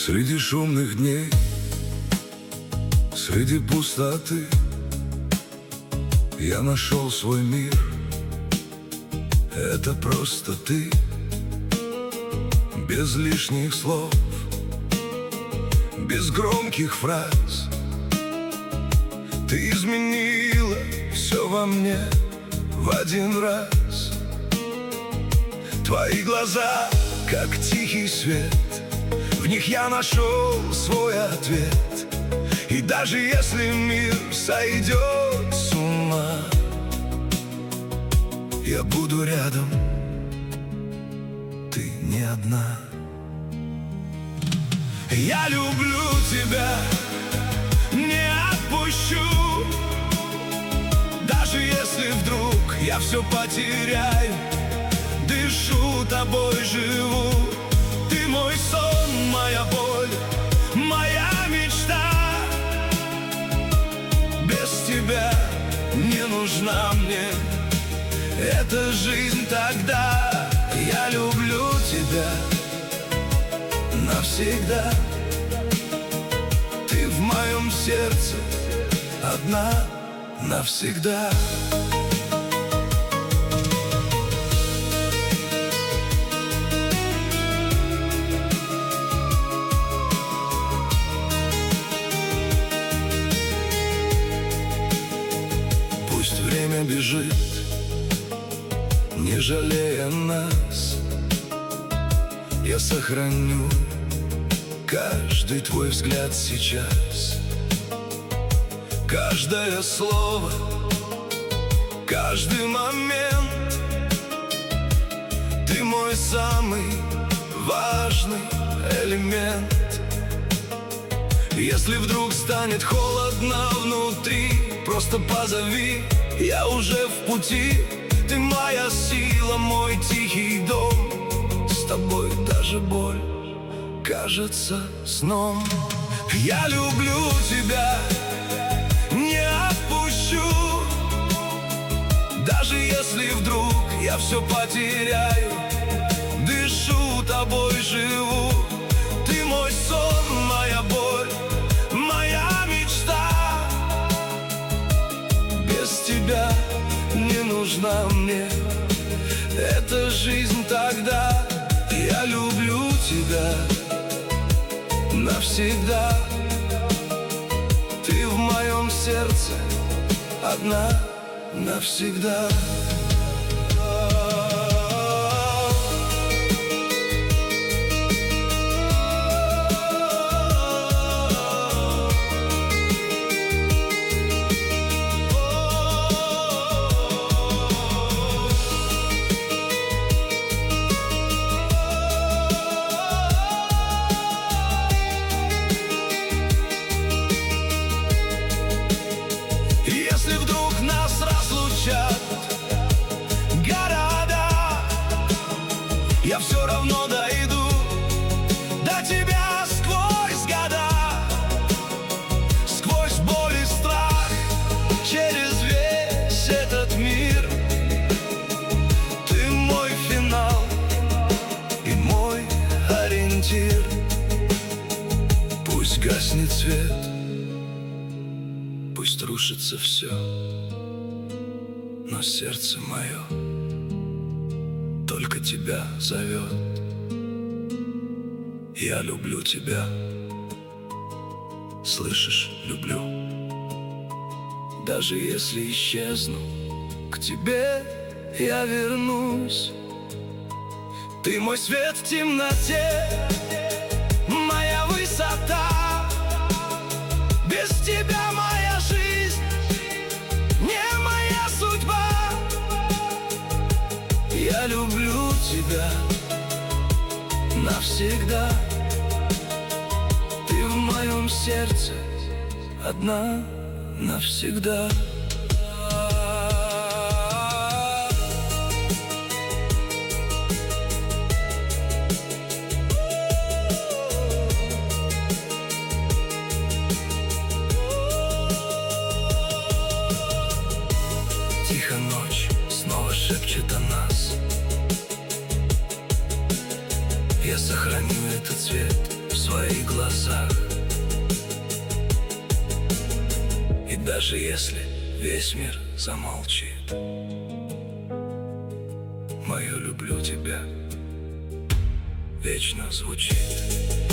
Среди шумных дней, среди пустоты я нашел свой мир. Это просто ты, без лишних слов, без громких фраз. Ты изменила все во мне в один раз. Твои глаза, как тихий свет, в них я нашел свой ответ. И даже если мир сойдет с ума, я буду рядом, ты не одна. Я люблю тебя, не отпущу. Даже если вдруг я все потеряю, дышу тобой, живу. Ты мой сон, моя боль, моя мечта. Без тебя не нужна мне эта жизнь тогда. Я люблю тебя навсегда. Ты в моем сердце одна навсегда. Пусть время бежит, не жалея нас, я сохраню каждый твой взгляд сейчас. Каждое слово, каждый момент. Ты мой самый важный элемент. Если вдруг станет холодно внутри, просто позови, я уже в пути. Ты моя сила, мой тихий дом. С тобой даже боль кажется сном. Я люблю тебя, не отпущу. Даже если вдруг я все потеряю, дышу тобой, живу. Ты мой сон, моя боль, моя мечта. Без тебя не нужна мне эта жизнь тогда. Я люблю тебя навсегда. Ты в моем сердце одна навсегда. Я все равно дойду до тебя сквозь года, сквозь боль и страх, через весь этот мир. Ты мой финал и мой ориентир. Пусть гаснет свет, пусть рушится все, но сердце мое только тебя зовет. Я люблю тебя, слышишь, люблю. Даже если исчезну, к тебе я вернусь. Ты мой свет в темноте, моя высота. Без тебя моя жизнь не моя судьба. Я люблю тебя навсегда. Ты в моем сердце одна навсегда. Тихо ночь снова шепчет о нас. Я сохраню этот цвет в своих глазах. И даже если весь мир замолчит, мое люблю тебя вечно звучит.